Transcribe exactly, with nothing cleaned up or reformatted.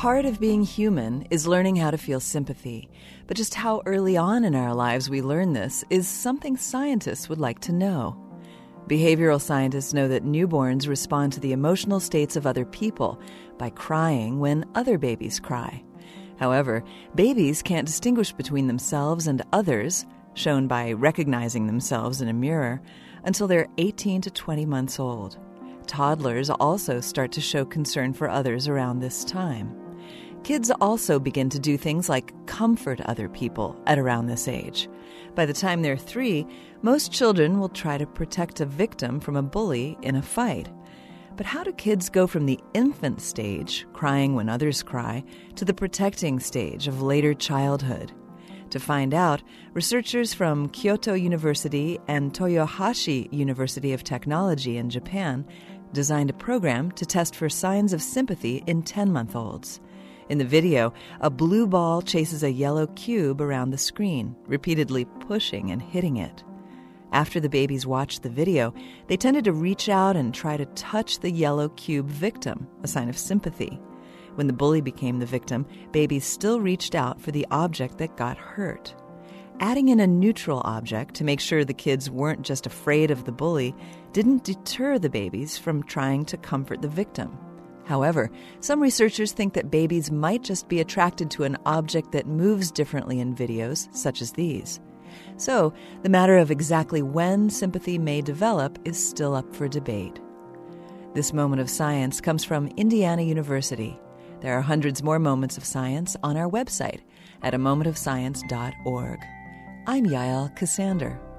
Part of being human is learning how to feel sympathy, but just how early on in our lives we learn this is something scientists would like to know. Behavioral scientists know that newborns respond to the emotional states of other people by crying when other babies cry. However, babies can't distinguish between themselves and others, shown by recognizing themselves in a mirror, until they're eighteen to twenty months old. Toddlers also start to show concern for others around this time. Kids also begin to do things like comfort other people at around this age. By the time they're three, most children will try to protect a victim from a bully in a fight. But how do kids go from the infant stage, crying when others cry, to the protecting stage of later childhood? To find out, researchers from Kyoto University and Toyohashi University of Technology in Japan designed a program to test for signs of sympathy in ten-month-olds. In the video, a blue ball chases a yellow cube around the screen, repeatedly pushing and hitting it. After the babies watched the video, they tended to reach out and try to touch the yellow cube victim, a sign of sympathy. When the bully became the victim, babies still reached out for the object that got hurt. Adding in a neutral object to make sure the kids weren't just afraid of the bully didn't deter the babies from trying to comfort the victim. However, some researchers think that babies might just be attracted to an object that moves differently in videos, such as these. So, the matter of exactly when sympathy may develop is still up for debate. This moment of science comes from Indiana University. There are hundreds more moments of science on our website at a moment of science dot org. I'm Yael Cassander.